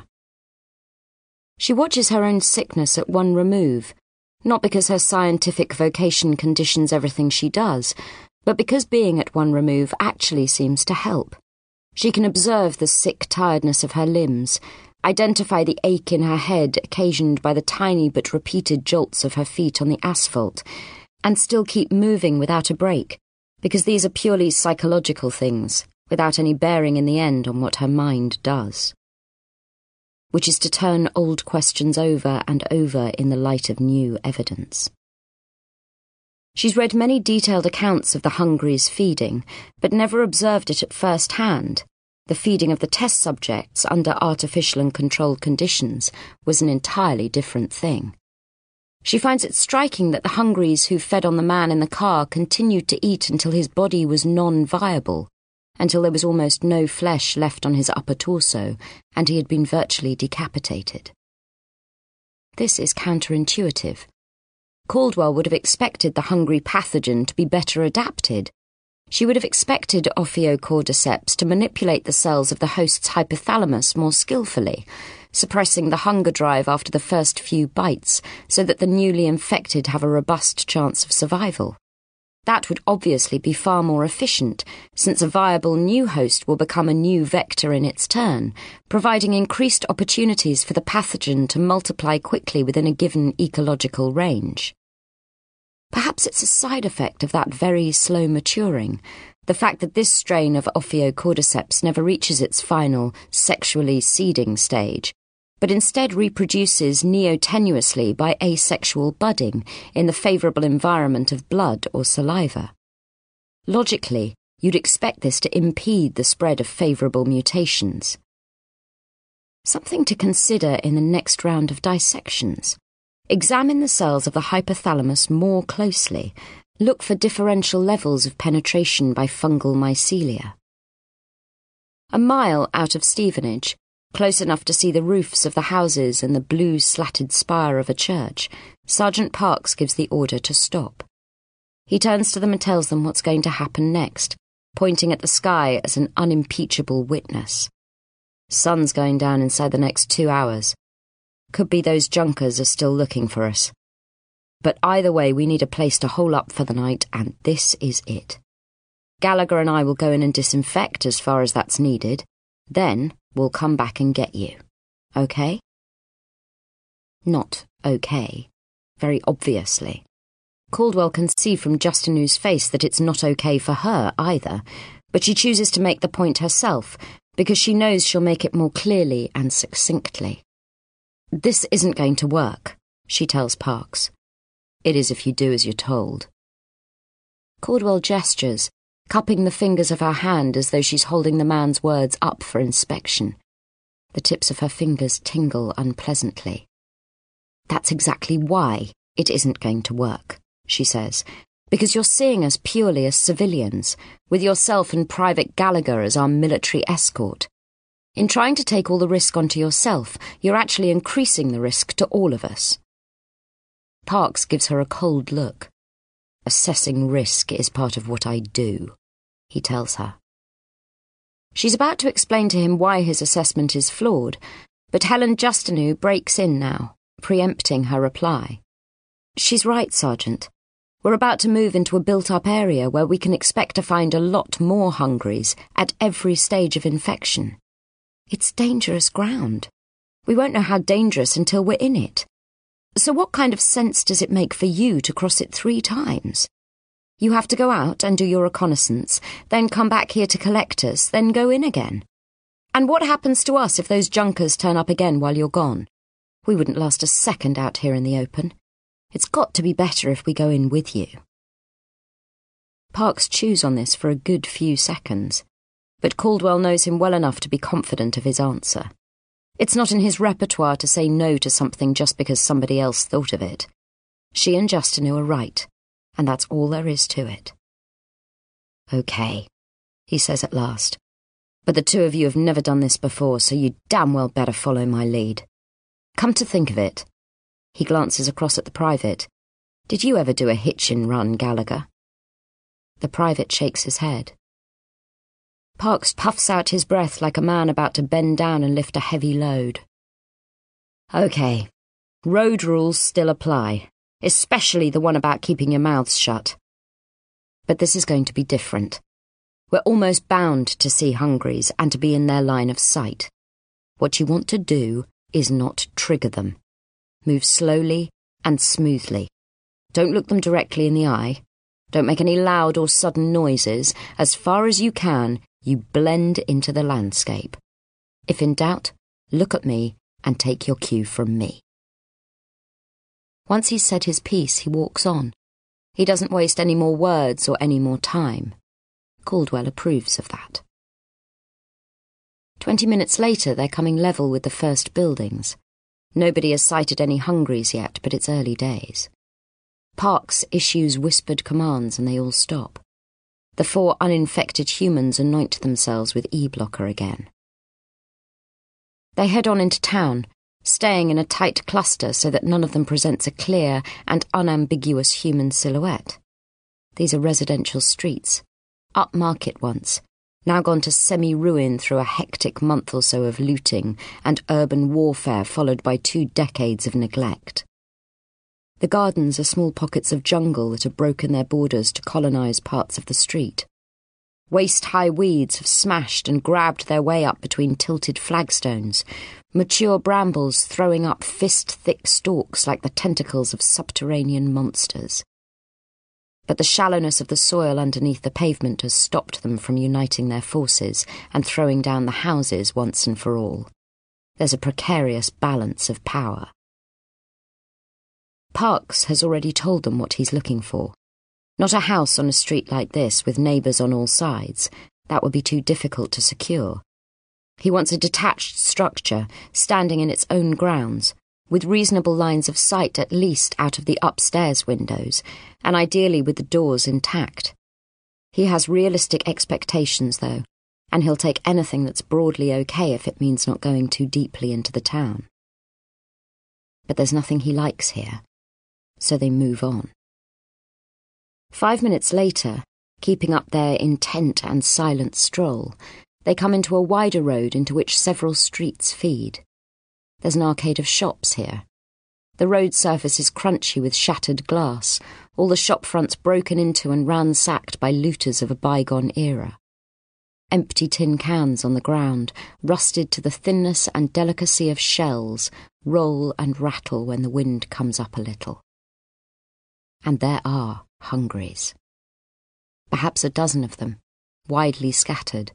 S1: She watches her own sickness at one remove, not because her scientific vocation conditions everything she does, but because being at one remove actually seems to help. She can observe the sick tiredness of her limbs, identify the ache in her head occasioned by the tiny but repeated jolts of her feet on the asphalt, and still keep moving without a break, because these are purely psychological things, without any bearing in the end on what her mind does. Which is to turn old questions over and over in the light of new evidence. She's read many detailed accounts of the Hungry's feeding, but never observed it at first hand. The feeding of the test subjects under artificial and controlled conditions was an entirely different thing. She finds it striking that the Hungries who fed on the man in the car continued to eat until his body was non-viable, until there was almost no flesh left on his upper torso, and he had been virtually decapitated. This is counterintuitive. Caldwell would have expected the hungry pathogen to be better adapted. She would have expected Ophiocordyceps to manipulate the cells of the host's hypothalamus more skillfully, suppressing the hunger drive after the first few bites so that the newly infected have a robust chance of survival. That would obviously be far more efficient, since a viable new host will become a new vector in its turn, providing increased opportunities for the pathogen to multiply quickly within a given ecological range. Perhaps it's a side effect of that very slow maturing, the fact that this strain of Ophiocordyceps never reaches its final, sexually seeding stage, but instead reproduces neotenuously by asexual budding in the favourable environment of blood or saliva. Logically, you'd expect this to impede the spread of favourable mutations. Something to consider in the next round of dissections. Examine the cells of the hypothalamus more closely. Look for differential levels of penetration by fungal mycelia. A mile out of Stevenage, close enough to see the roofs of the houses and the blue slatted spire of a church, Sergeant Parks gives the order to stop. He turns to them and tells them what's going to happen next, pointing at the sky as an unimpeachable witness. Sun's going down inside the next two hours. Could be those junkers are still looking for us. But either way, we need a place to hole up for the night, and this is it. Gallagher and I will go in and disinfect as far as that's needed. Then we'll come back and get you. Okay? Not okay. Very obviously. Caldwell can see from Justinu's face that it's not okay for her either, but she chooses to make the point herself, because she knows she'll make it more clearly and succinctly. This isn't going to work, she tells Parks. It is if you do as you're told. Caldwell gestures, cupping the fingers of her hand as though she's holding the man's words up for inspection. The tips of her fingers tingle unpleasantly. That's exactly why it isn't going to work, she says, because you're seeing us purely as civilians, with yourself and Private Gallagher as our military escort. In trying to take all the risk onto yourself, you're actually increasing the risk to all of us. Parks gives her a cold look. Assessing risk is part of what I do, he tells her. She's about to explain to him why his assessment is flawed, but Helen Justinu breaks in now, preempting her reply. She's right, Sergeant. We're about to move into a built-up area where we can expect to find a lot more Hungries at every stage of infection. It's dangerous ground. We won't know how dangerous until we're in it. So what kind of sense does it make for you to cross it three times? You have to go out and do your reconnaissance, then come back here to collect us, then go in again. And what happens to us if those junkers turn up again while you're gone? We wouldn't last a second out here in the open. It's got to be better if we go in with you. Parks chews on this for a good few seconds, but Caldwell knows him well enough to be confident of his answer. It's not in his repertoire to say no to something just because somebody else thought of it. She and Justinu are right, and that's all there is to it. Okay, he says at last, but the two of you have never done this before, so you damn well better follow my lead. Come to think of it, he glances across at the private. Did you ever do a hitchin' run, Gallagher? The private shakes his head. Parks puffs out his breath like a man about to bend down and lift a heavy load. Okay, road rules still apply, especially the one about keeping your mouths shut. But this is going to be different. We're almost bound to see Hungries and to be in their line of sight. What you want to do is not trigger them. Move slowly and smoothly. Don't look them directly in the eye. Don't make any loud or sudden noises. As far as you can, you blend into the landscape. If in doubt, look at me and take your cue from me. Once he's said his piece, he walks on. He doesn't waste any more words or any more time. Caldwell approves of that. Twenty minutes later, they're coming level with the first buildings. Nobody has sighted any Hungries yet, but it's early days. Parks issues whispered commands and they all stop. The four uninfected humans anoint themselves with E-blocker again. They head on into town, staying in a tight cluster so that none of them presents a clear and unambiguous human silhouette. These are residential streets, upmarket once, now gone to semi-ruin through a hectic month or so of looting and urban warfare followed by two decades of neglect. The gardens are small pockets of jungle that have broken their borders to colonise parts of the street. Waist-high weeds have smashed and grabbed their way up between tilted flagstones, mature brambles throwing up fist-thick stalks like the tentacles of subterranean monsters. But the shallowness of the soil underneath the pavement has stopped them from uniting their forces and throwing down the houses once and for all. There's a precarious balance of power. Parks has already told them what he's looking for. Not a house on a street like this with neighbours on all sides. That would be too difficult to secure. He wants a detached structure, standing in its own grounds, with reasonable lines of sight at least out of the upstairs windows, and ideally with the doors intact. He has realistic expectations, though, and he'll take anything that's broadly okay if it means not going too deeply into the town. But there's nothing he likes here. So they move on. Five minutes later, keeping up their intent and silent stroll, they come into a wider road into which several streets feed. There's an arcade of shops here. The road surface is crunchy with shattered glass, all the shop fronts broken into and ransacked by looters of a bygone era. Empty tin cans on the ground, rusted to the thinness and delicacy of shells, roll and rattle when the wind comes up a little. And there are Hungries. Perhaps a dozen of them, widely scattered.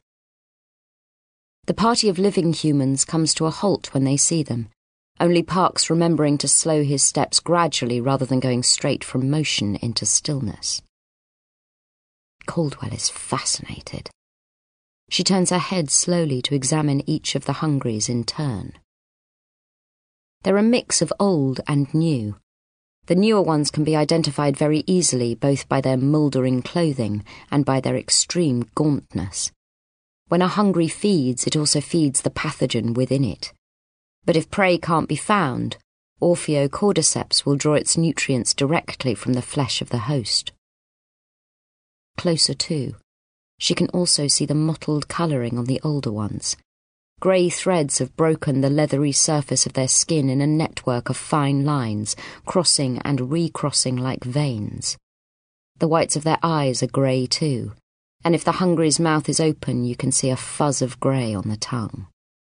S1: The party of living humans comes to a halt when they see them, only Parks remembering to slow his steps gradually rather than going straight from motion into stillness. Caldwell is fascinated. She turns her head slowly to examine each of the Hungries in turn. They're a mix of old and new. The newer ones can be identified very easily both by their mouldering clothing and by their extreme gauntness. When a Hungry feeds, it also feeds the pathogen within it. But if prey can't be found, Orpheocordyceps will draw its nutrients directly from the flesh of the host. Closer too, she can also see the mottled colouring on the older ones. Grey threads have broken the leathery surface of their skin in a network of fine lines, crossing and recrossing like veins. The whites of their eyes are grey too, and if the Hungry's mouth is open, you can see a fuzz of grey on the tongue.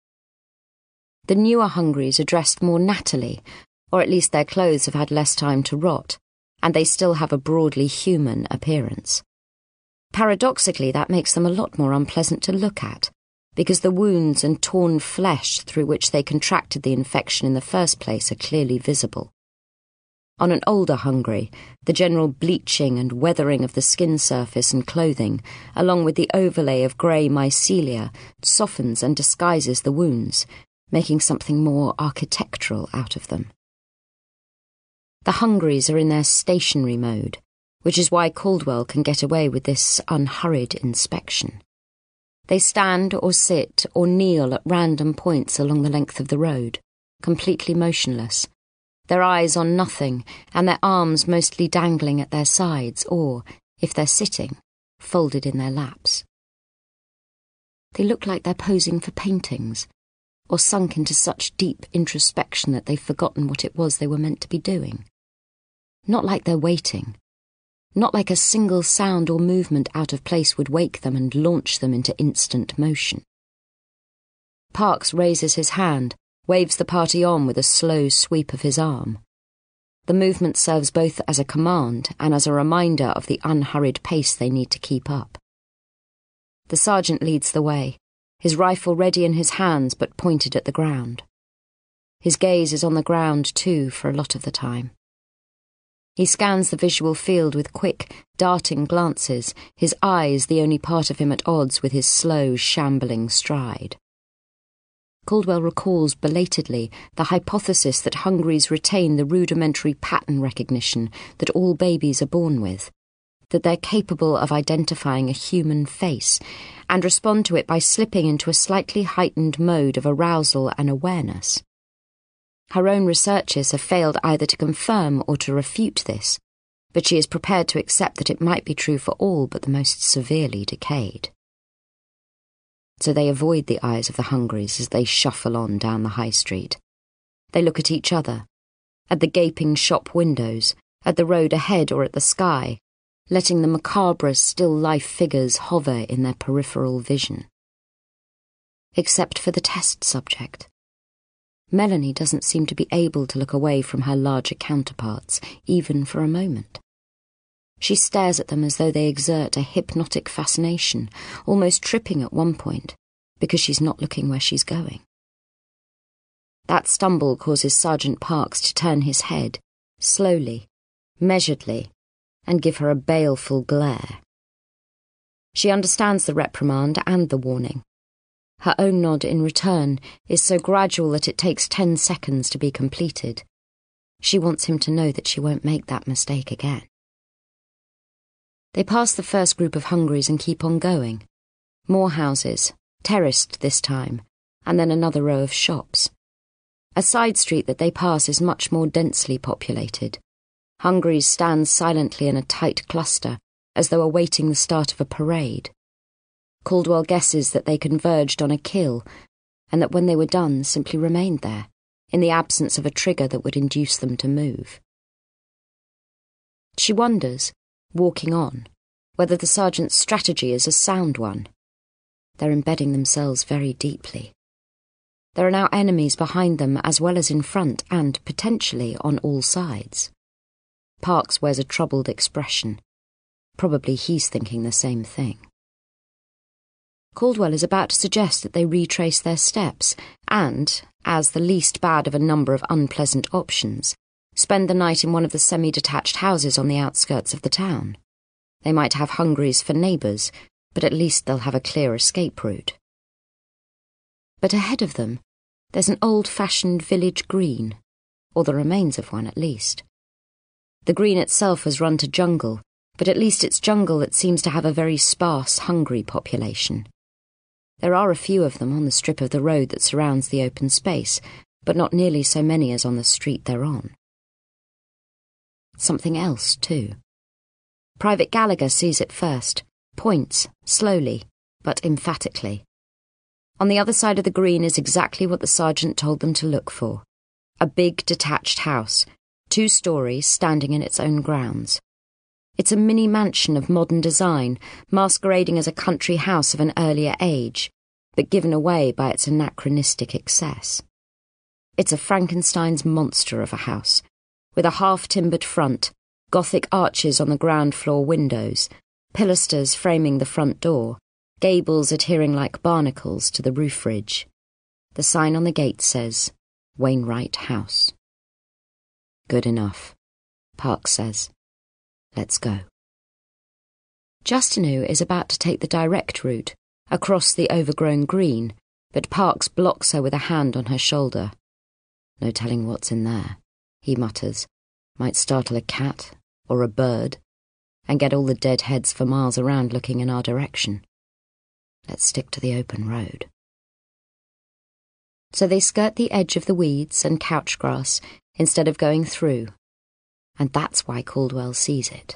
S1: The newer Hungries are dressed more nattily, or at least their clothes have had less time to rot, and they still have a broadly human appearance. Paradoxically, that makes them a lot more unpleasant to look at, because the wounds and torn flesh through which they contracted the infection in the first place are clearly visible. On an older hungry, the general bleaching and weathering of the skin surface and clothing, along with the overlay of grey mycelia, softens and disguises the wounds, making something more architectural out of them. The hungries are in their stationary mode, which is why Caldwell can get away with this unhurried inspection. They stand or sit or kneel at random points along the length of the road, completely motionless, their eyes on nothing and their arms mostly dangling at their sides or, if they're sitting, folded in their laps. They look like they're posing for paintings, or sunk into such deep introspection that they've forgotten what it was they were meant to be doing. Not like they're waiting. Not like a single sound or movement out of place would wake them and launch them into instant motion. Parks raises his hand, waves the party on with a slow sweep of his arm. The movement serves both as a command and as a reminder of the unhurried pace they need to keep up. The sergeant leads the way, his rifle ready in his hands but pointed at the ground. His gaze is on the ground too for a lot of the time. He scans the visual field with quick, darting glances, his eyes the only part of him at odds with his slow, shambling stride. Caldwell recalls belatedly the hypothesis that hungries retain the rudimentary pattern recognition that all babies are born with, that they're capable of identifying a human face and respond to it by slipping into a slightly heightened mode of arousal and awareness. Her own researchers have failed either to confirm or to refute this, but she is prepared to accept that it might be true for all but the most severely decayed. So they avoid the eyes of the hungries as they shuffle on down the high street. They look at each other, at the gaping shop windows, at the road ahead or at the sky, letting the macabre still-life figures hover in their peripheral vision. Except for the test subject. Melanie doesn't seem to be able to look away from her larger counterparts, even for a moment. She stares at them as though they exert a hypnotic fascination, almost tripping at one point, because she's not looking where she's going. That stumble causes Sergeant Parks to turn his head, slowly, measuredly, and give her a baleful glare. She understands the reprimand and the warning. Her own nod in return is so gradual that it takes ten seconds to be completed. She wants him to know that she won't make that mistake again. They pass the first group of hungries and keep on going. More houses, terraced this time, and then another row of shops. A side street that they pass is much more densely populated. Hungries stand silently in a tight cluster, as though awaiting the start of a parade. Caldwell guesses that they converged on a kill, and that when they were done simply remained there, in the absence of a trigger that would induce them to move. She wonders, walking on, whether the sergeant's strategy is a sound one. They're embedding themselves very deeply. There are now enemies behind them as well as in front and, potentially, on all sides. Parks wears a troubled expression. Probably he's thinking the same thing. Caldwell is about to suggest that they retrace their steps and, as the least bad of a number of unpleasant options, spend the night in one of the semi-detached houses on the outskirts of the town. They might have hungries for neighbours, but at least they'll have a clear escape route. But ahead of them, there's an old-fashioned village green, or the remains of one at least. The green itself has run to jungle, but at least it's jungle that seems to have a very sparse hungry population. There are a few of them on the strip of the road that surrounds the open space, but not nearly so many as on the street they're on. Something else, too. Private Gallagher sees it first, points, slowly, but emphatically. On the other side of the green is exactly what the sergeant told them to look for. A big detached house, two stories standing in its own grounds. It's a mini mansion of modern design, masquerading as a country house of an earlier age, but given away by its anachronistic excess. It's a Frankenstein's monster of a house, with a half-timbered front, Gothic arches on the ground floor windows, pilasters framing the front door, gables adhering like barnacles to the roof ridge. The sign on the gate says, Wainwright House. Good enough, Parks says. Let's go. Justinu is about to take the direct route, across the overgrown green, but Parks blocks her with a hand on her shoulder. No telling what's in there, he mutters. Might startle a cat, or a bird, and get all the dead heads for miles around looking in our direction. Let's stick to the open road. So they skirt the edge of the weeds and couch grass instead of going through, and that's why Caldwell sees it.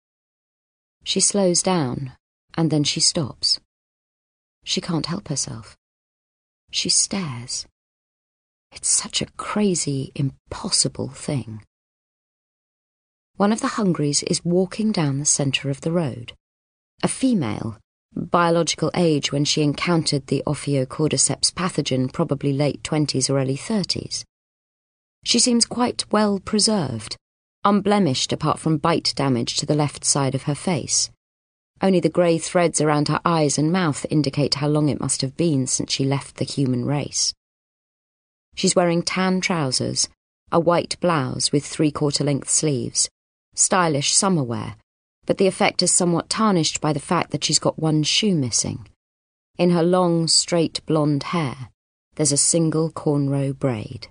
S1: She slows down, and then she stops. She can't help herself. She stares. It's such a crazy, impossible thing. One of the Hungries is walking down the centre of the road. A female, biological age when she encountered the Ophiocordyceps pathogen, probably late twenties or early thirties. She seems quite well preserved, unblemished apart from bite damage to the left side of her face. Only the grey threads around her eyes and mouth indicate how long it must have been since she left the human race. She's wearing tan trousers, a white blouse with three-quarter-length sleeves, stylish summer wear, but the effect is somewhat tarnished by the fact that she's got one shoe missing. In her long, straight blonde hair, there's a single cornrow braid.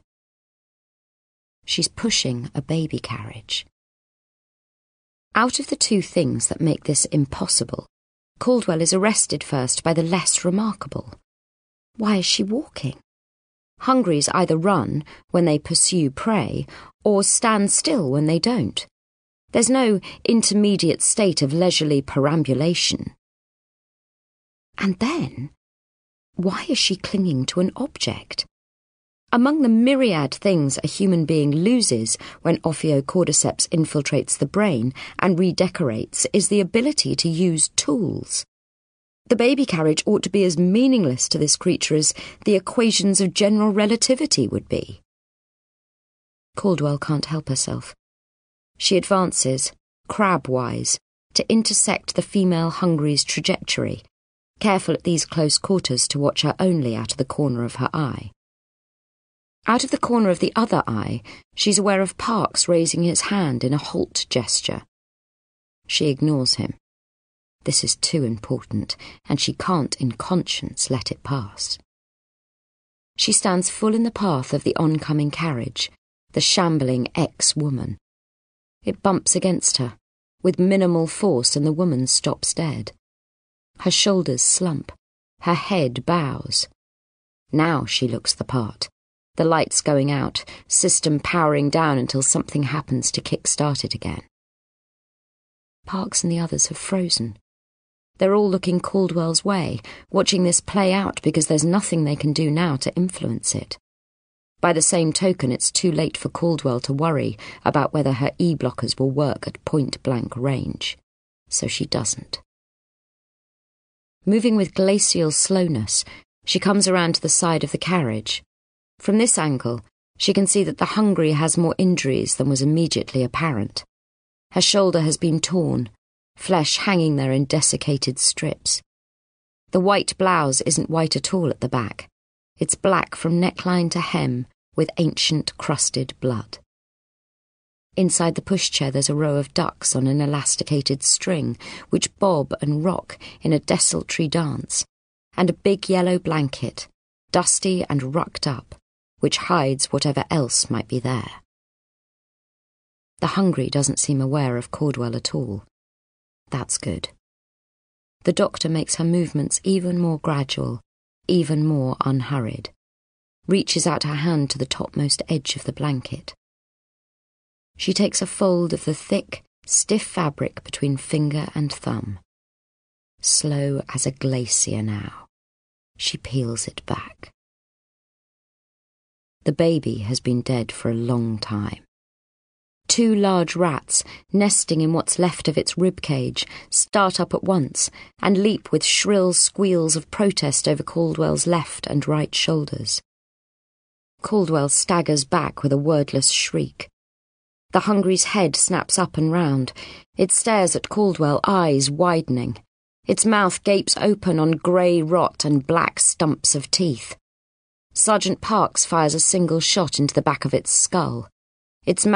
S1: She's pushing a baby carriage. Out of the two things that make this impossible, Caldwell is arrested first by the less remarkable. Why is she walking? Hungries either run when they pursue prey or stand still when they don't. There's no intermediate state of leisurely perambulation. And then, why is she clinging to an object? Among the myriad things a human being loses when Ophiocordyceps infiltrates the brain and redecorates is the ability to use tools. The baby carriage ought to be as meaningless to this creature as the equations of general relativity would be. Caldwell can't help herself. She advances, crab-wise, to intersect the female Hungry's trajectory, careful at these close quarters to watch her only out of the corner of her eye. Out of the corner of the other eye, she's aware of Parks raising his hand in a halt gesture. She ignores him. This is too important, and she can't in conscience let it pass. She stands full in the path of the oncoming carriage, the shambling ex-woman. It bumps against her, with minimal force, and the woman stops dead. Her shoulders slump, her head bows. Now she looks the part. The lights going out, system powering down until something happens to kick-start it again. Parks and the others have frozen. They're all looking Caldwell's way, watching this play out because there's nothing they can do now to influence it. By the same token, it's too late for Caldwell to worry about whether her E-blockers will work at point-blank range. So she doesn't. Moving with glacial slowness, she comes around to the side of the carriage. From this angle, she can see that the Hungry has more injuries than was immediately apparent. Her shoulder has been torn, flesh hanging there in desiccated strips. The white blouse isn't white at all at the back. It's black from neckline to hem, with ancient crusted blood. Inside the pushchair there's a row of ducks on an elasticated string, which bob and rock in a desultory dance, and a big yellow blanket, dusty and rucked up, which hides whatever else might be there. The Hungry doesn't seem aware of Caldwell at all. That's good. The doctor makes her movements even more gradual, even more unhurried, reaches out her hand to the topmost edge of the blanket. She takes a fold of the thick, stiff fabric between finger and thumb. Slow as a glacier now, she peels it back. The baby has been dead for a long time. Two large rats, nesting in what's left of its ribcage, start up at once and leap with shrill squeals of protest over Caldwell's left and right shoulders. Caldwell staggers back with a wordless shriek. The hungry's head snaps up and round. It stares at Caldwell, eyes widening. Its mouth gapes open on grey rot and black stumps of teeth. Sergeant Parks fires a single shot into the back of its skull. Its